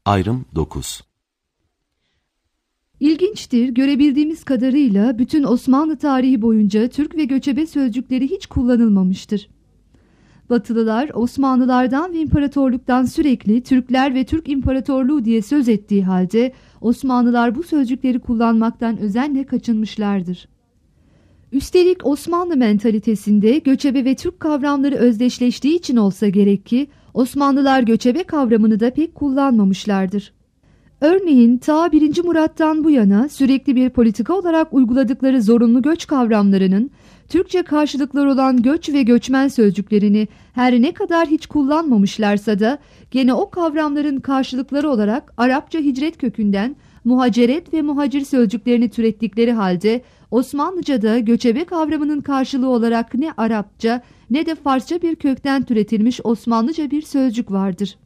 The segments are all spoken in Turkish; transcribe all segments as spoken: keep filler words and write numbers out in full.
Ayrım dokuz. İlginçtir, görebildiğimiz kadarıyla bütün Osmanlı tarihi boyunca Türk ve göçebe sözcükleri hiç kullanılmamıştır. Batılılar Osmanlılardan ve imparatorluktan sürekli Türkler ve Türk İmparatorluğu diye söz ettiği halde Osmanlılar bu sözcükleri kullanmaktan özenle kaçınmışlardır. Üstelik Osmanlı mentalitesinde göçebe ve Türk kavramları özdeşleştiği için olsa gerek ki Osmanlılar göçebe kavramını da pek kullanmamışlardır. Örneğin ta birinci Murat'tan bu yana sürekli bir politika olarak uyguladıkları zorunlu göç kavramlarının Türkçe karşılıkları olan göç ve göçmen sözcüklerini her ne kadar hiç kullanmamışlarsa da gene o kavramların karşılıkları olarak Arapça hicret kökünden muhaceret ve muhacir sözcüklerini türettikleri halde Osmanlıca'da göçebe kavramının karşılığı olarak ne Arapça ne de Farsça bir kökten türetilmiş Osmanlıca bir sözcük vardır.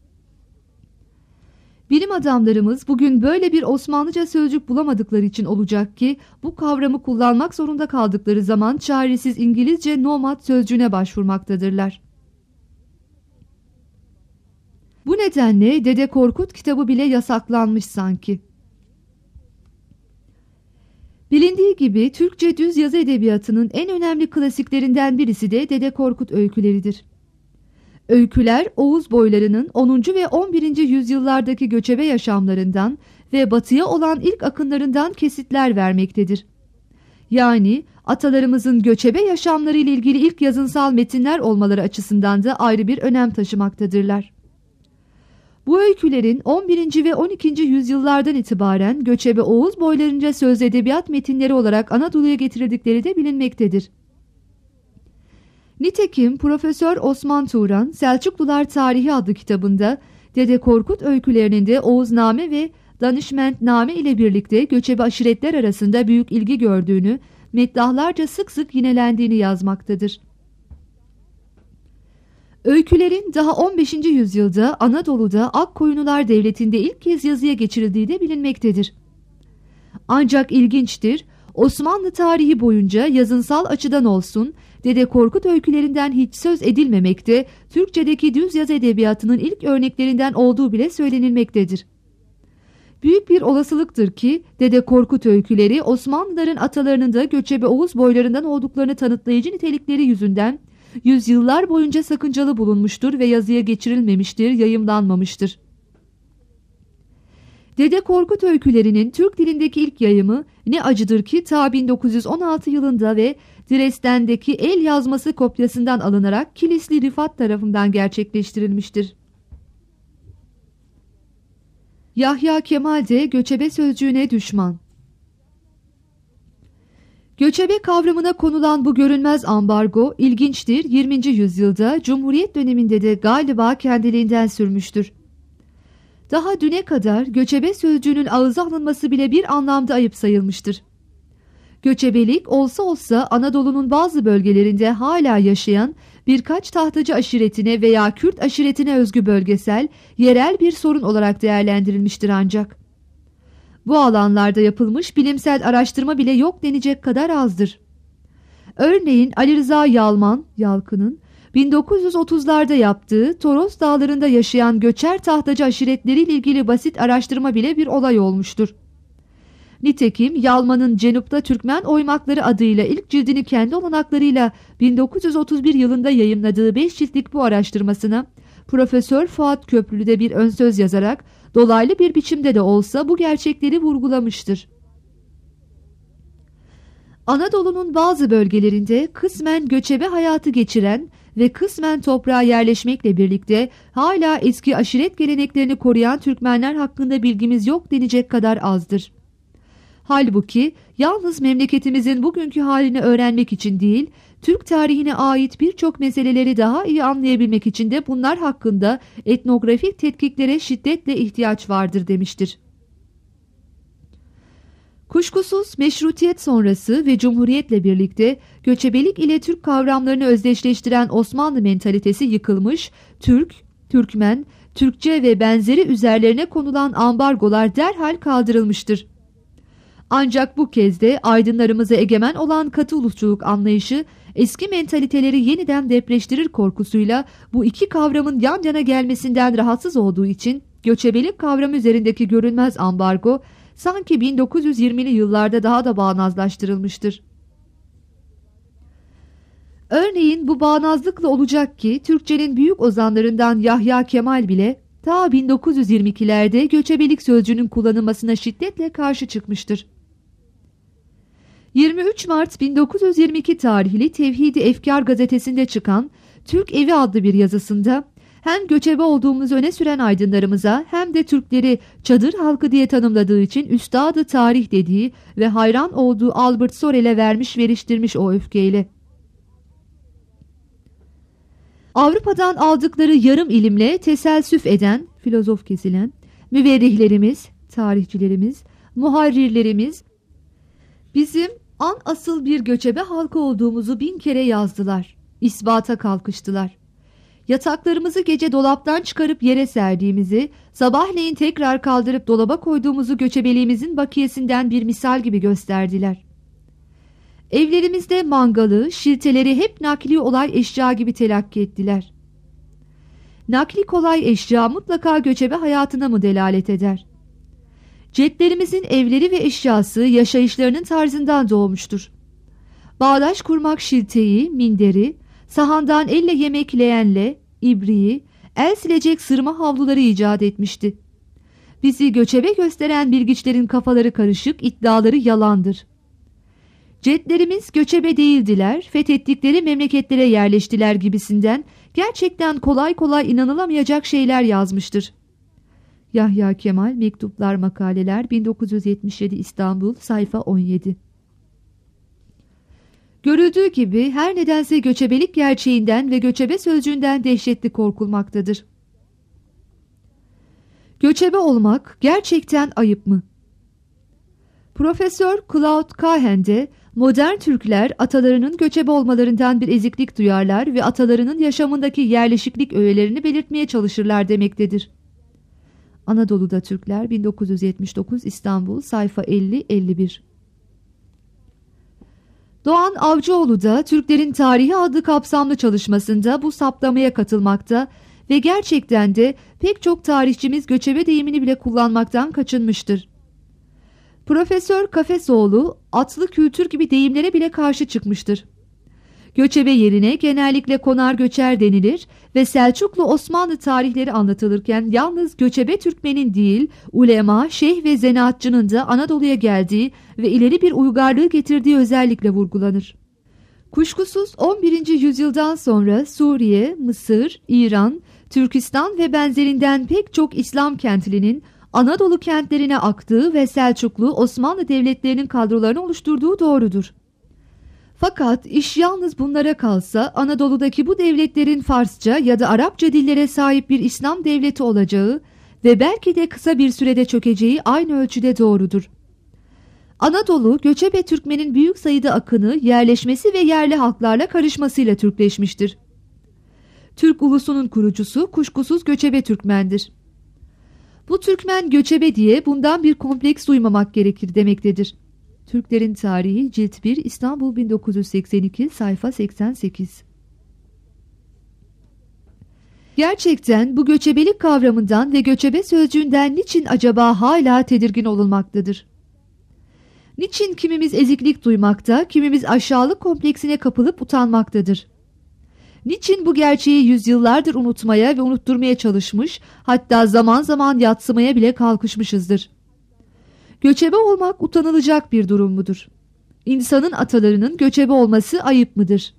Bilim adamlarımız bugün böyle bir Osmanlıca sözcük bulamadıkları için olacak ki bu kavramı kullanmak zorunda kaldıkları zaman çaresiz İngilizce nomad sözcüğüne başvurmaktadırlar. Bu nedenle Dede Korkut kitabı bile yasaklanmış sanki. Bilindiği gibi Türkçe düz yazı edebiyatının en önemli klasiklerinden birisi de Dede Korkut öyküleridir. Öyküler Oğuz boylarının onuncu ve on birinci yüzyıllardaki göçebe yaşamlarından ve batıya olan ilk akınlarından kesitler vermektedir. Yani atalarımızın göçebe yaşamları ile ilgili ilk yazınsal metinler olmaları açısından da ayrı bir önem taşımaktadırlar. Bu öykülerin on birinci ve on ikinci yüzyıllardan itibaren göçebe Oğuz boylarınca sözlü edebiyat metinleri olarak Anadolu'ya getirildikleri de bilinmektedir. Nitekim Profesör Osman Turan Selçuklular Tarihi adlı kitabında Dede Korkut öykülerinin de Oğuzname ve Danışmentname ile birlikte göçebe aşiretler arasında büyük ilgi gördüğünü, meddahlarca sık sık yinelendiğini yazmaktadır. Öykülerin daha on beşinci yüzyılda Anadolu'da Akkoyunlular Devleti'nde ilk kez yazıya geçirildiği de bilinmektedir. Ancak ilginçtir, Osmanlı tarihi boyunca yazınsal açıdan olsun, Dede Korkut öykülerinden hiç söz edilmemekte, Türkçedeki düz yazı edebiyatının ilk örneklerinden olduğu bile söylenilmektedir. Büyük bir olasılıktır ki Dede Korkut öyküleri Osmanlıların atalarının da göçebe Oğuz boylarından olduklarını tanıtlayıcı nitelikleri yüzünden yüzyıllar boyunca sakıncalı bulunmuştur ve yazıya geçirilmemiştir, yayımlanmamıştır. Dede Korkut öykülerinin Türk dilindeki ilk yayımı ne acıdır ki ta bin dokuz yüz on altı yılında ve Dresden'deki el yazması kopyasından alınarak Kilisli Rifat tarafından gerçekleştirilmiştir. Yahya Kemal de göçebe sözcüğüne düşman. Göçebe kavramına konulan bu görünmez ambargo ilginçtir, yirminci yüzyılda Cumhuriyet döneminde de galiba kendiliğinden sürmüştür. Daha düne kadar göçebe sözcüğünün ağıza alınması bile bir anlamda ayıp sayılmıştır. Göçebelik olsa olsa Anadolu'nun bazı bölgelerinde hala yaşayan birkaç tahtacı aşiretine veya Kürt aşiretine özgü bölgesel, yerel bir sorun olarak değerlendirilmiştir ancak. Bu alanlarda yapılmış bilimsel araştırma bile yok denecek kadar azdır. Örneğin Ali Rıza Yalman, Yalkın'ın bin dokuz yüz otuzlarda yaptığı Toros Dağları'nda yaşayan göçer tahtacı aşiretleriyle ilgili basit araştırma bile bir olay olmuştur. Nitekim Yalman'ın Cenup'ta Türkmen Oymakları adıyla ilk cildini kendi olanaklarıyla bin dokuz yüz otuz bir yılında yayımladığı beş ciltlik bu araştırmasına Profesör Fuat Köprülü de bir önsöz yazarak dolaylı bir biçimde de olsa bu gerçekleri vurgulamıştır. Anadolu'nun bazı bölgelerinde kısmen göçebe hayatı geçiren ve kısmen toprağa yerleşmekle birlikte hala eski aşiret geleneklerini koruyan Türkmenler hakkında bilgimiz yok denecek kadar azdır. Halbuki yalnız memleketimizin bugünkü halini öğrenmek için değil, Türk tarihine ait birçok meseleleri daha iyi anlayabilmek için de bunlar hakkında etnografik tetkiklere şiddetle ihtiyaç vardır demiştir. Kuşkusuz meşrutiyet sonrası ve cumhuriyetle birlikte göçebelik ile Türk kavramlarını özdeşleştiren Osmanlı mentalitesi yıkılmış, Türk, Türkmen, Türkçe ve benzeri üzerlerine konulan ambargolar derhal kaldırılmıştır. Ancak bu kez de aydınlarımıza egemen olan katı ulusçuluk anlayışı eski mentaliteleri yeniden depreştirir korkusuyla bu iki kavramın yan yana gelmesinden rahatsız olduğu için göçebelik kavramı üzerindeki görünmez ambargo sanki bin dokuz yüz yirmili yıllarda daha da bağnazlaştırılmıştır. Örneğin bu bağnazlıkla olacak ki Türkçenin büyük ozanlarından Yahya Kemal bile ta bin dokuz yüz yirmi ikilerde göçebelik sözcüğünün kullanılmasına şiddetle karşı çıkmıştır. yirmi üç Mart bin dokuz yüz yirmi iki tarihli Tevhid-i Efkar gazetesinde çıkan Türk Evi adlı bir yazısında hem göçebe olduğumuzu öne süren aydınlarımıza hem de Türkleri çadır halkı diye tanımladığı için üstadı tarih dediği ve hayran olduğu Albert Sorel'e vermiş veriştirmiş o öfkeyle. Avrupa'dan aldıkları yarım ilimle teselsüf eden, filozof kesilen, müverrihlerimiz, tarihçilerimiz, muharrirlerimiz bizim an asıl bir göçebe halkı olduğumuzu bin kere yazdılar, ispata kalkıştılar. Yataklarımızı gece dolaptan çıkarıp yere serdiğimizi, sabahleyin tekrar kaldırıp dolaba koyduğumuzu göçebeliğimizin bakiyesinden bir misal gibi gösterdiler. Evlerimizde mangalı, şilteleri hep nakli olay eşya gibi telakki ettiler. Nakli kolay eşya mutlaka göçebe hayatına mı delalet eder? Ceplerimizin evleri ve eşyası yaşayışlarının tarzından doğmuştur. Bağdaş kurmak şilteyi, minderi, sahandan elle yemek leğenle, ibriği, el silecek sırma havluları icat etmişti. Bizi göçebe gösteren bilgiçlerin kafaları karışık, iddiaları yalandır. Cedlerimiz göçebe değildiler, fethettikleri memleketlere yerleştiler gibisinden gerçekten kolay kolay inanılamayacak şeyler yazmıştır. Yahya Kemal Mektuplar Makaleler bin dokuz yüz yetmiş yedi İstanbul sayfa on yedi. Görüldüğü gibi her nedense göçebelik gerçeğinden ve göçebe sözcüğünden dehşetli korkulmaktadır. Göçebe olmak gerçekten ayıp mı? Profesör Claude Cahen de modern Türkler atalarının göçebe olmalarından bir eziklik duyarlar ve atalarının yaşamındaki yerleşiklik öğelerini belirtmeye çalışırlar demektedir. Anadolu'da Türkler bin dokuz yüz yetmiş dokuz İstanbul sayfa elli elli bir. Doğan Avcıoğlu da Türklerin Tarihi adlı kapsamlı çalışmasında bu saptamaya katılmakta ve gerçekten de pek çok tarihçimiz göçebe deyimini bile kullanmaktan kaçınmıştır. Profesör Kafesoğlu atlı kültür gibi deyimlere bile karşı çıkmıştır. Göçebe yerine genellikle konar göçer denilir ve Selçuklu Osmanlı tarihleri anlatılırken yalnız göçebe Türkmenin değil, ulema, şeyh ve zanaatçının da Anadolu'ya geldiği ve ileri bir uygarlığı getirdiği özellikle vurgulanır. Kuşkusuz on birinci yüzyıldan sonra Suriye, Mısır, İran, Türkistan ve benzerinden pek çok İslam kentlinin Anadolu kentlerine aktığı ve Selçuklu, Osmanlı devletlerinin kadrolarını oluşturduğu doğrudur. Fakat iş yalnız bunlara kalsa Anadolu'daki bu devletlerin Farsça ya da Arapça dillere sahip bir İslam devleti olacağı ve belki de kısa bir sürede çökeceği aynı ölçüde doğrudur. Anadolu, göçebe Türkmenin büyük sayıda akını, yerleşmesi ve yerli halklarla karışmasıyla Türkleşmiştir. Türk ulusunun kurucusu kuşkusuz göçebe Türkmendir. Bu Türkmen göçebe diye bundan bir kompleks duymamak gerekir demektedir. Türklerin Tarihi Cilt bir İstanbul bin dokuz yüz seksen iki sayfa seksen sekiz. Gerçekten bu göçebelik kavramından ve göçebe sözcüğünden niçin acaba hala tedirgin olunmaktadır? Niçin kimimiz eziklik duymakta, kimimiz aşağılık kompleksine kapılıp utanmaktadır? Niçin bu gerçeği yüzyıllardır unutmaya ve unutturmaya çalışmış, hatta zaman zaman yadsımaya bile kalkışmışızdır? Göçebe olmak utanılacak bir durum mudur? İnsanın atalarının göçebe olması ayıp mıdır?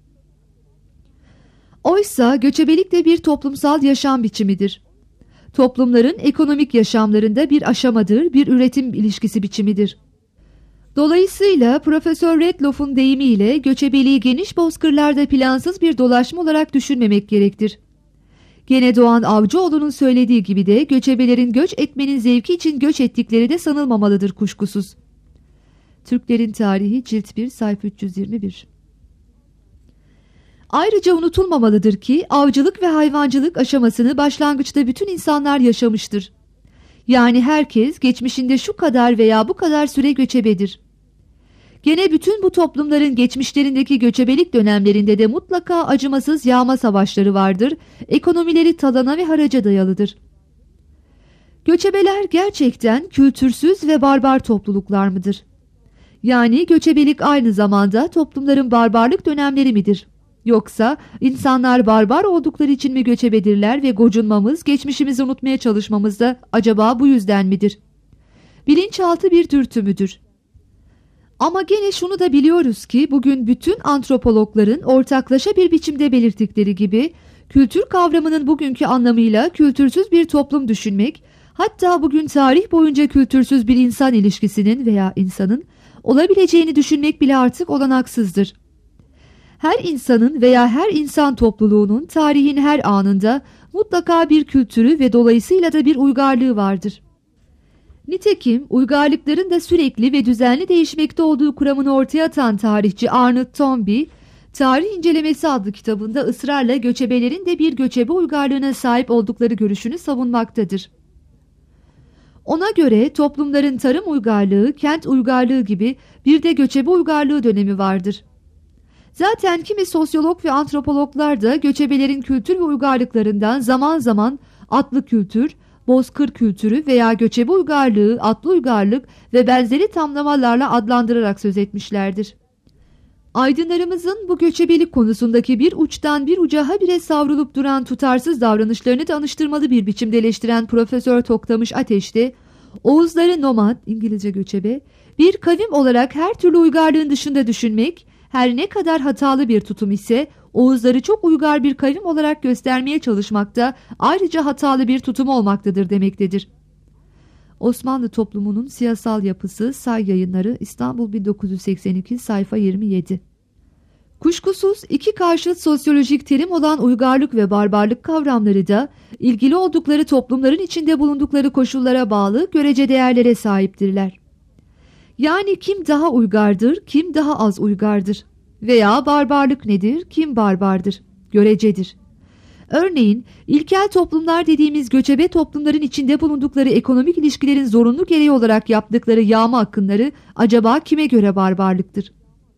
Oysa göçebelik de bir toplumsal yaşam biçimidir. Toplumların ekonomik yaşamlarında bir aşamadır, bir üretim ilişkisi biçimidir. Dolayısıyla Profesör Redloff'un deyimiyle göçebeliği geniş bozkırlarda plansız bir dolaşma olarak düşünmemek gerektir. Gene Doğan Avcıoğlu'nun söylediği gibi de göçebelerin göç etmenin zevki için göç ettikleri de sanılmamalıdır kuşkusuz. Türklerin Tarihi Cilt bir sayfa üç yüz yirmi bir. Ayrıca unutulmamalıdır ki avcılık ve hayvancılık aşamasını başlangıçta bütün insanlar yaşamıştır. Yani herkes geçmişinde şu kadar veya bu kadar süre göçebedir. Gene bütün bu toplumların geçmişlerindeki göçebelik dönemlerinde de mutlaka acımasız yağma savaşları vardır, ekonomileri talana ve haraca dayalıdır. Göçebeler gerçekten kültürsüz ve barbar topluluklar mıdır? Yani göçebelik aynı zamanda toplumların barbarlık dönemleri midir? Yoksa insanlar barbar oldukları için mi göçebedirler ve gocunmamız, geçmişimizi unutmaya çalışmamız da acaba bu yüzden midir? Bilinçaltı bir dürtü müdür? Ama gene şunu da biliyoruz ki bugün bütün antropologların ortaklaşa bir biçimde belirttikleri gibi kültür kavramının bugünkü anlamıyla kültürsüz bir toplum düşünmek, hatta bugün tarih boyunca kültürsüz bir insan ilişkisinin veya insanın olabileceğini düşünmek bile artık olanaksızdır. Her insanın veya her insan topluluğunun tarihin her anında mutlaka bir kültürü ve dolayısıyla da bir uygarlığı vardır. Nitekim uygarlıkların da sürekli ve düzenli değişmekte olduğu kuramını ortaya atan tarihçi Arnold Toynbee, Tarih İncelemesi adlı kitabında ısrarla göçebelerin de bir göçebe uygarlığına sahip oldukları görüşünü savunmaktadır. Ona göre toplumların tarım uygarlığı, kent uygarlığı gibi bir de göçebe uygarlığı dönemi vardır. Zaten kimi sosyolog ve antropologlar da göçebelerin kültür ve uygarlıklarından zaman zaman atlı kültür, bozkır kültürü veya göçebe uygarlığı, atlı uygarlık ve benzeri tamlamalarla adlandırarak söz etmişlerdir. Aydınlarımızın bu göçebelik konusundaki bir uçtan bir uca habire savrulup duran tutarsız davranışlarını da anıştırmalı bir biçimde eleştiren Profesör Toktamış Ateş de, Oğuzları nomad, İngilizce göçebe, bir kavim olarak her türlü uygarlığın dışında düşünmek, her ne kadar hatalı bir tutum ise Oğuzları çok uygar bir kavim olarak göstermeye çalışmakta ayrıca hatalı bir tutum olmaktadır demektedir. Osmanlı toplumunun siyasal yapısı, Say Yayınları, İstanbul bin dokuz yüz seksen iki, sayfa yirmi yedi. Kuşkusuz iki karşıt sosyolojik terim olan uygarlık ve barbarlık kavramları da ilgili oldukları toplumların içinde bulundukları koşullara bağlı görece değerlere sahiptirler. Yani kim daha uygardır, kim daha az uygardır veya barbarlık nedir, kim barbardır, görecedir. Örneğin ilkel toplumlar dediğimiz göçebe toplumların içinde bulundukları ekonomik ilişkilerin zorunlu gereği olarak yaptıkları yağma akınları acaba kime göre barbarlıktır?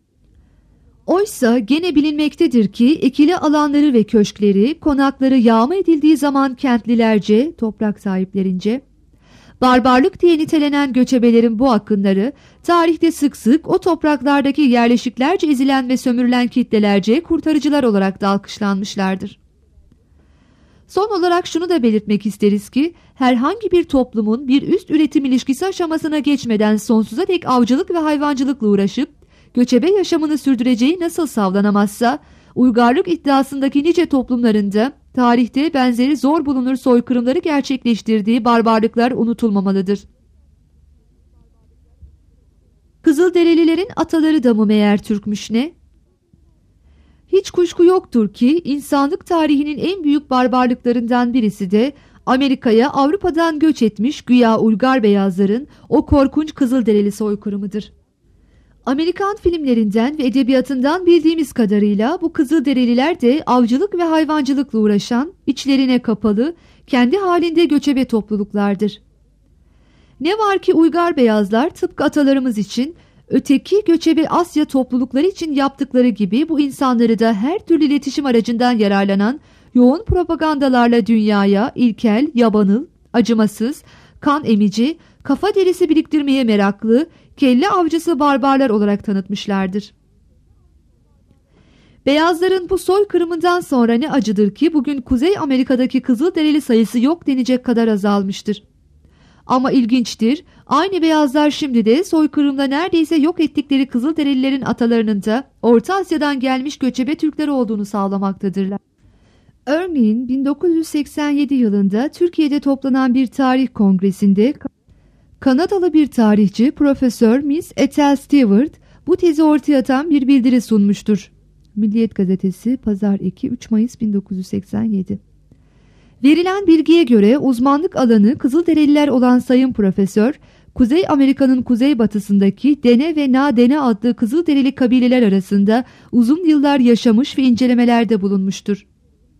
Oysa gene bilinmektedir ki ekili alanları ve köşkleri, konakları yağma edildiği zaman kentlilerce, toprak sahiplerince, barbarlık diye nitelenen göçebelerin bu akınları tarihte sık sık o topraklardaki yerleşiklerce ezilen ve sömürülen kitlelerce kurtarıcılar olarak da alkışlanmışlardır. Son olarak şunu da belirtmek isteriz ki herhangi bir toplumun bir üst üretim ilişkisi aşamasına geçmeden sonsuza dek avcılık ve hayvancılıkla uğraşıp göçebe yaşamını sürdüreceği nasıl savlanamazsa, uygarlık iddiasındaki nice toplumlarında tarihte benzeri zor bulunur soykırımları gerçekleştirdiği barbarlıklar unutulmamalıdır. Kızılderililerin ataları da mı meğer Türkmüş ne? Hiç kuşku yoktur ki insanlık tarihinin en büyük barbarlıklarından birisi de Amerika'ya Avrupa'dan göç etmiş güya uygar beyazların o korkunç Kızılderili soykırımıdır. Amerikan filmlerinden ve edebiyatından bildiğimiz kadarıyla bu Kızılderililer de avcılık ve hayvancılıkla uğraşan, içlerine kapalı, kendi halinde göçebe topluluklardır. Ne var ki uygar beyazlar tıpkı atalarımız için, öteki göçebe Asya toplulukları için yaptıkları gibi bu insanları da her türlü iletişim aracından yararlanan yoğun propagandalarla dünyaya ilkel, yabanıl, acımasız, kan emici, kafa derisi biriktirmeye meraklı, kelle avcısı barbarlar olarak tanıtmışlardır. Beyazların bu soykırımından sonra ne acıdır ki bugün Kuzey Amerika'daki Kızılderili sayısı yok denecek kadar azalmıştır. Ama ilginçtir, aynı beyazlar şimdi de soykırımda neredeyse yok ettikleri Kızılderililerin atalarının da Orta Asya'dan gelmiş göçebe Türkler olduğunu sağlamaktadırlar. Örneğin bin dokuz yüz seksen yedi yılında Türkiye'de toplanan bir tarih kongresinde Kanadalı bir tarihçi Profesör Miss Ethel Stewart bu tezi ortaya atan bir bildiri sunmuştur. Milliyet Gazetesi, Pazar iki, üç Mayıs bin dokuz yüz seksen yedi. Verilen bilgiye göre uzmanlık alanı Kızılderililer olan Sayın Profesör, Kuzey Amerika'nın kuzeybatısındaki Dene ve Na-Dene adlı Kızılderili kabileler arasında uzun yıllar yaşamış ve incelemelerde bulunmuştur.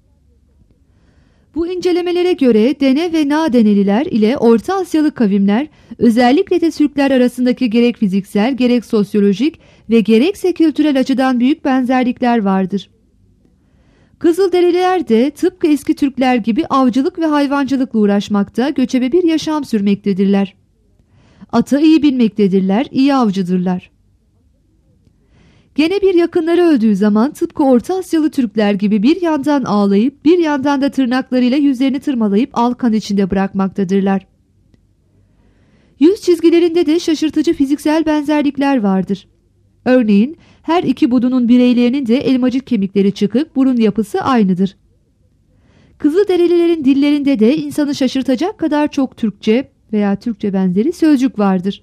Bu incelemelere göre Dene ve Na-Deneliler ile Orta Asyalı kavimler, özellikle de Türkler arasındaki gerek fiziksel, gerek sosyolojik ve gerekse kültürel açıdan büyük benzerlikler vardır. Kızılderililer de tıpkı eski Türkler gibi avcılık ve hayvancılıkla uğraşmakta, göçebe bir yaşam sürmektedirler. Atı iyi binmektedirler, iyi avcıdırlar. Gene bir yakınları öldüğü zaman tıpkı Orta Asyalı Türkler gibi bir yandan ağlayıp bir yandan da tırnaklarıyla yüzlerini tırmalayıp al kan içinde bırakmaktadırlar. Yüz çizgilerinde de şaşırtıcı fiziksel benzerlikler vardır. Örneğin her iki budunun bireylerinin de elmacık kemikleri çıkık, burun yapısı aynıdır. Kızılderililerin dillerinde de insanı şaşırtacak kadar çok Türkçe veya Türkçe benzeri sözcük vardır.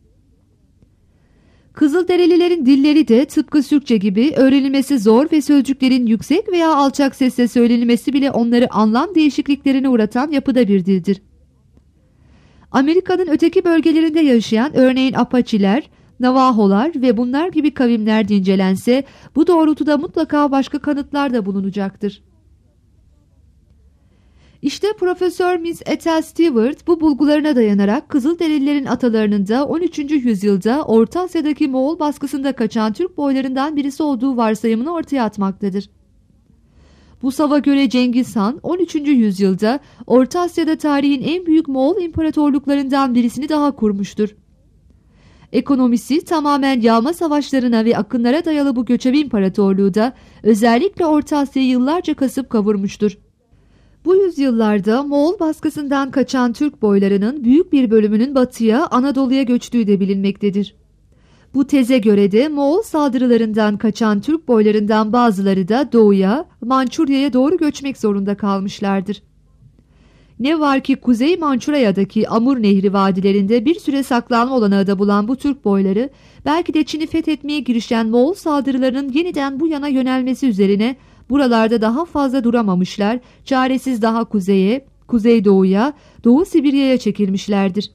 Kızılderililerin dilleri de tıpkı Türkçe gibi öğrenilmesi zor ve sözcüklerin yüksek veya alçak sesle söylenilmesi bile onları anlam değişikliklerine uğratan yapıda bir dildir. Amerika'nın öteki bölgelerinde yaşayan örneğin Apaçiler, Navaholar ve bunlar gibi kavimler incelense bu doğrultuda mutlaka başka kanıtlar da bulunacaktır. İşte Profesör Miss Ethel Stewart bu bulgularına dayanarak Kızılderililerin atalarının da on üçüncü yüzyılda Orta Asya'daki Moğol baskısında kaçan Türk boylarından birisi olduğu varsayımını ortaya atmaktadır. Bu sava göre Cengiz Han on üçüncü yüzyılda Orta Asya'da tarihin en büyük Moğol imparatorluklarından birisini daha kurmuştur. Ekonomisi tamamen yağma savaşlarına ve akınlara dayalı bu göçebe imparatorluğu da özellikle Orta Asya'yı yıllarca kasıp kavurmuştur. Bu yüzyıllarda Moğol baskısından kaçan Türk boylarının büyük bir bölümünün batıya, Anadolu'ya göçtüğü de bilinmektedir. Bu teze göre de Moğol saldırılarından kaçan Türk boylarından bazıları da doğuya, Mançurya'ya doğru göçmek zorunda kalmışlardır. Ne var ki Kuzey Mançurya'daki Amur Nehri vadilerinde bir süre saklanma olanağı da bulan bu Türk boyları, belki de Çin'i fethetmeye girişen Moğol saldırılarının yeniden bu yana yönelmesi üzerine buralarda daha fazla duramamışlar, çaresiz daha kuzeye, kuzeydoğuya, Doğu Sibirya'ya çekilmişlerdir.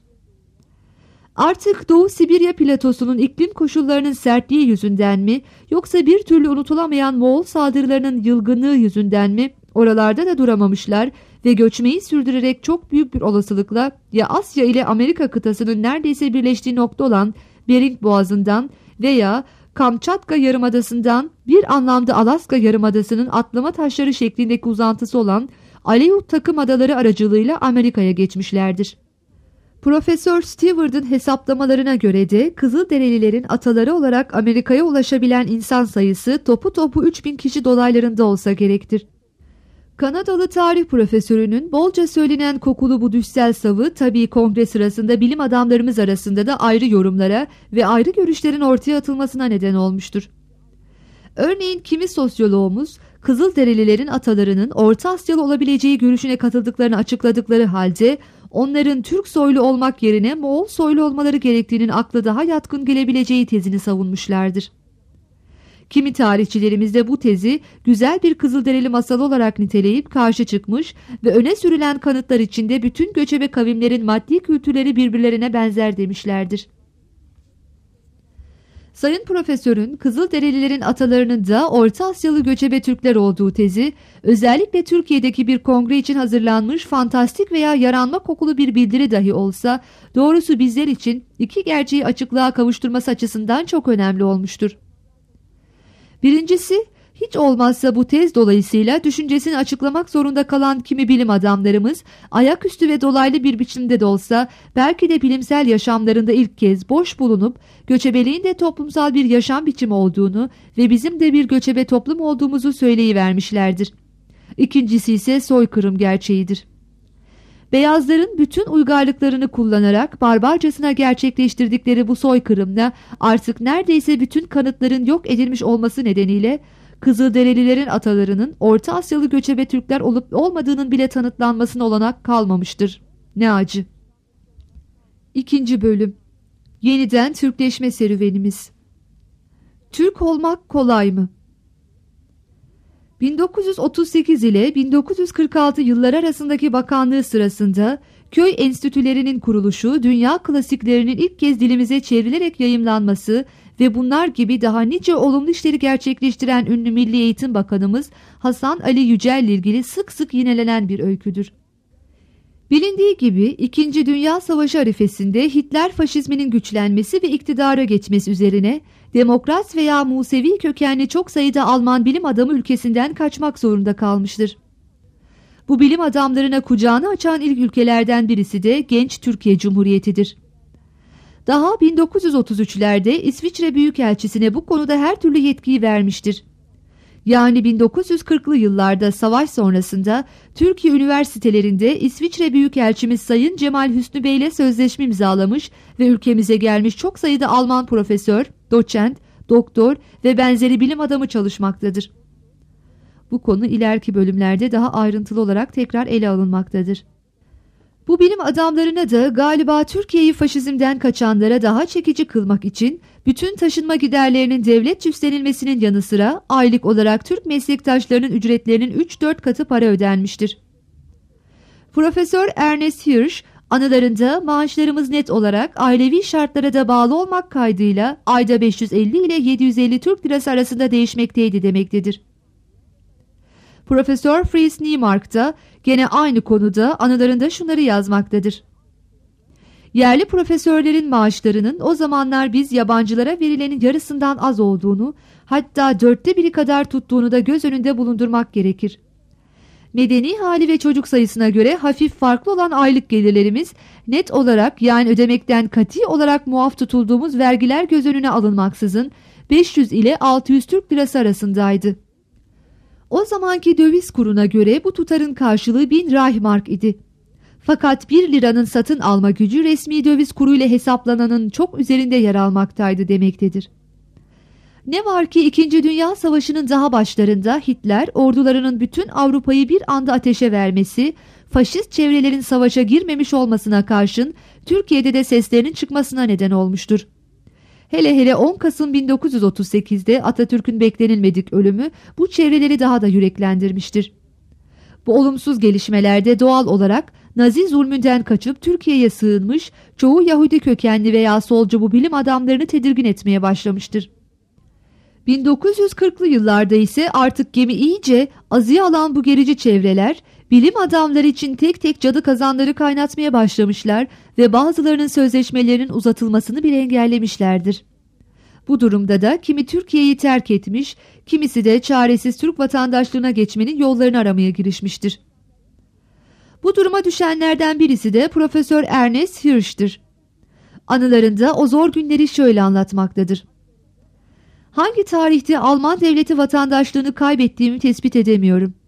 Artık Doğu Sibirya platosunun iklim koşullarının sertliği yüzünden mi, yoksa bir türlü unutulamayan Moğol saldırılarının yılgınlığı yüzünden mi oralarda da duramamışlar ve göçmeyi sürdürerek çok büyük bir olasılıkla ya Asya ile Amerika kıtasının neredeyse birleştiği nokta olan Bering Boğazı'ndan veya Kamçatka Yarımadası'ndan bir anlamda Alaska Yarımadası'nın atlama taşları şeklindeki uzantısı olan Aleut takım adaları aracılığıyla Amerika'ya geçmişlerdir. Profesör Stewart'ın hesaplamalarına göre de Kızılderililerin ataları olarak Amerika'ya ulaşabilen insan sayısı topu topu üç bin kişi dolaylarında olsa gerektir. Kanadalı tarih profesörünün bolca söylenen kokulu bu düşsel savı tabii kongre sırasında bilim adamlarımız arasında da ayrı yorumlara ve ayrı görüşlerin ortaya atılmasına neden olmuştur. Örneğin kimi sosyoloğumuz Kızılderililerin atalarının Orta Asyalı olabileceği görüşüne katıldıklarını açıkladıkları halde onların Türk soylu olmak yerine Moğol soylu olmaları gerektiğinin akla daha yatkın gelebileceği tezini savunmuşlardır. Kimi tarihçilerimiz de bu tezi güzel bir Kızılderili masalı olarak niteleyip karşı çıkmış ve öne sürülen kanıtlar içinde bütün göçebe kavimlerin maddi kültürleri birbirlerine benzer demişlerdir. Sayın Profesör'ün Kızılderililerin atalarının da Orta Asyalı göçebe Türkler olduğu tezi, özellikle Türkiye'deki bir kongre için hazırlanmış fantastik veya yaranma kokulu bir bildiri dahi olsa, doğrusu bizler için iki gerçeği açıklığa kavuşturması açısından çok önemli olmuştur. Birincisi, hiç olmazsa bu tez dolayısıyla düşüncesini açıklamak zorunda kalan kimi bilim adamlarımız, ayaküstü ve dolaylı bir biçimde de olsa belki de bilimsel yaşamlarında ilk kez boş bulunup göçebeliğin de toplumsal bir yaşam biçimi olduğunu ve bizim de bir göçebe toplum olduğumuzu söyleyivermişlerdir. İkincisi ise soykırım gerçeğidir. Beyazların bütün uygarlıklarını kullanarak barbarcasına gerçekleştirdikleri bu soykırımla artık neredeyse bütün kanıtların yok edilmiş olması nedeniyle Kızılderililerin atalarının Orta Asyalı göçebe Türkler olup olmadığının bile tanıtlanmasına olanak kalmamıştır. Ne acı. İkinci bölüm. Yeniden Türkleşme serüvenimiz. Türk olmak kolay mı? bin dokuz yüz otuz sekiz ile bin dokuz yüz kırk altı yılları arasındaki bakanlığı sırasında köy enstitülerinin kuruluşu, dünya klasiklerinin ilk kez dilimize çevrilerek yayımlanması ve bunlar gibi daha nice olumlu işleri gerçekleştiren ünlü Milli Eğitim Bakanımız Hasan Ali Yücel ile ilgili sık sık yinelenen bir öyküdür. Bilindiği gibi İkinci Dünya Savaşı arifesinde Hitler faşizminin güçlenmesi ve iktidara geçmesi üzerine demokrat veya Musevi kökenli çok sayıda Alman bilim adamı ülkesinden kaçmak zorunda kalmıştır. Bu bilim adamlarına kucağını açan ilk ülkelerden birisi de genç Türkiye Cumhuriyeti'dir. Daha bin dokuz yüz otuz üçlerde İsviçre Büyükelçisi'ne bu konuda her türlü yetkiyi vermiştir. Yani bin dokuz yüz kırklı yıllarda savaş sonrasında Türkiye üniversitelerinde İsviçre Büyükelçimiz Sayın Cemal Hüsnü Bey ile sözleşme imzalamış ve ülkemize gelmiş çok sayıda Alman profesör, doçent, doktor ve benzeri bilim adamı çalışmaktadır. Bu konu ileriki bölümlerde daha ayrıntılı olarak tekrar ele alınmaktadır. Bu bilim adamlarına da galiba Türkiye'yi faşizmden kaçanlara daha çekici kılmak için bütün taşınma giderlerinin devlet üstlenilmesinin yanı sıra aylık olarak Türk meslektaşlarının ücretlerinin üç dört katı para ödenmiştir. Profesör Ernest Hirsch anılarında maaşlarımız net olarak ailevi şartlara da bağlı olmak kaydıyla ayda beş yüz elli ile yedi yüz elli Türk lirası arasında değişmekteydi demektedir. Profesör Fritz Niemark da gene aynı konuda anılarında şunları yazmaktadır. Yerli profesörlerin maaşlarının o zamanlar biz yabancılara verilenin yarısından az olduğunu, hatta dörtte biri kadar tuttuğunu da göz önünde bulundurmak gerekir. Medeni hali ve çocuk sayısına göre hafif farklı olan aylık gelirlerimiz net olarak, yani ödemekten kati olarak muaf tutulduğumuz vergiler göz önüne alınmaksızın beş yüz ile altı yüz Türk lirası arasındaydı. O zamanki döviz kuruna göre bu tutarın karşılığı bin Reichmark idi. Fakat bir liranın satın alma gücü resmi döviz kuruyla hesaplananın çok üzerinde yer almaktaydı demektedir. Ne var ki İkinci Dünya Savaşı'nın daha başlarında Hitler ordularının bütün Avrupa'yı bir anda ateşe vermesi, faşist çevrelerin savaşa girmemiş olmasına karşın Türkiye'de de seslerinin çıkmasına neden olmuştur. Hele hele on Kasım bin dokuz yüz otuz sekizde Atatürk'ün beklenilmedik ölümü bu çevreleri daha da yüreklendirmiştir. Bu olumsuz gelişmelerde doğal olarak Nazi zulmünden kaçıp Türkiye'ye sığınmış çoğu Yahudi kökenli veya solcu bu bilim adamlarını tedirgin etmeye başlamıştır. bin dokuz yüz kırklı yıllarda ise artık gemi iyice azıya alan bu gerici çevreler bilim adamları için tek tek cadı kazanları kaynatmaya başlamışlar ve bazılarının sözleşmelerinin uzatılmasını bile engellemişlerdir. Bu durumda da kimi Türkiye'yi terk etmiş, kimisi de çaresiz Türk vatandaşlığına geçmenin yollarını aramaya girişmiştir. Bu duruma düşenlerden birisi de Profesör Ernest Hirsch'tir. Anılarında o zor günleri şöyle anlatmaktadır. Hangi tarihte Alman devleti vatandaşlığını kaybettiğimi tespit edemiyorum.